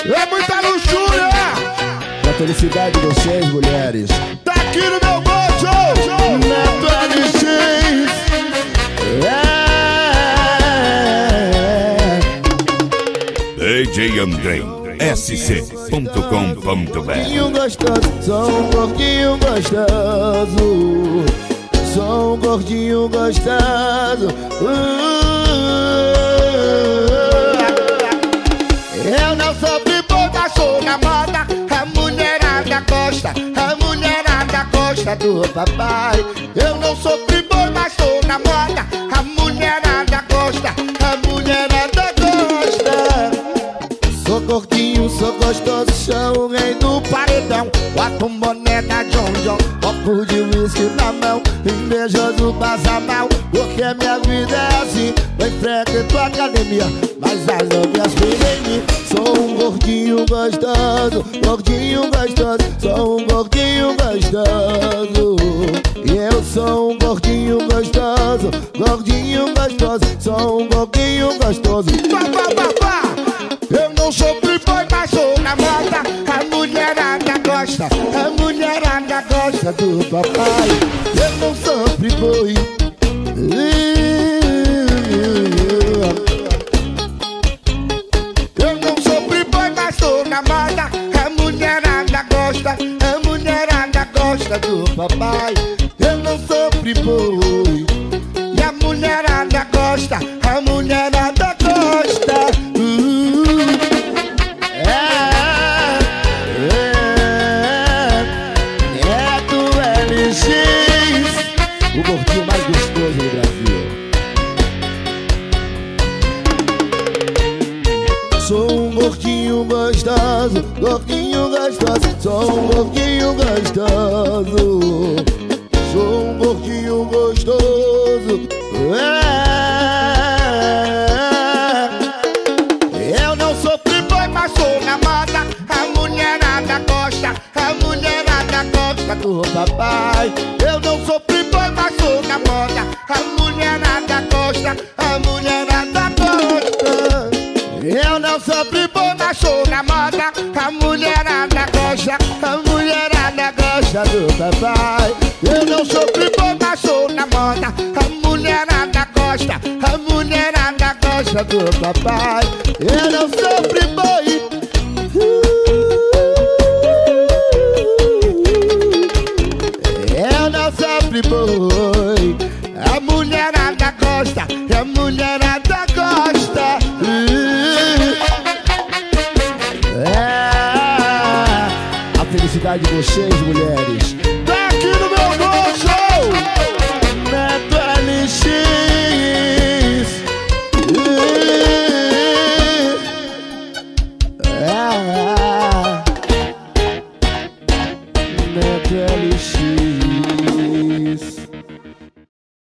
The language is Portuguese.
É muita luxúria. Pra felicidade de vocês, mulheres. Tá aqui no meu bojo, Neto LX. DJ Andrei sc.com.br. Gordinho gostoso, sou um gordinho gostoso. Sou um gordinho gostoso. Eu não sou boi, mas sou na moda. A mulherada gosta, a mulherada gosta do papai. Eu não sou boi, mas sou na moda. A mulherada gosta, a mulherada gosta. Sou gordinho, sou gostoso, sou o rei do paredão. Bota um boné da John John, Copo de whisky na mão, invejoso passa mal. Porque minha vida é assim, eu enfrento a academia, mas as novias vivem em mim. Sou um gordinho gostoso, gordinho gostoso. Sou um gordinho gostoso. E eu sou um gordinho gostoso, gordinho gostoso. Sou um gordinho gostoso. Eu não sou boy, mas sou na moda. A mulherada gosta, a mulherada gosta do papai. Eu não sou boi. Eu não sou boy, mas sou na moda. A mulherada gosta, a mulherada gosta do papai. Eu não sou boi. E a mulherada gosta, a mulherada gosta. Neto LX, o gordinho mais gostoso do Brasil. Sou um gordinho gostoso, gordinho gostoso. Sou um gordinho gostoso. Sou um gordinho gostoso. Eu não sou boy, mas sou na moda. A mulherada gosta, a mulherada gosta do papai. Eu não sou boy, mas sou na moda. A mulherada gosta, a mulherada gosta. Eu não sou boy, mas sou na moda. A mulherada gosta, a mulherada gosta do papai. Eu não sou boy, mas sou na moda. A mulherada gosta, a mulherada gosta do papai. Eu não sou boi. Eu não sou boi. A mulherada gosta, a mulherada gosta. A felicidade de vocês, mulheres.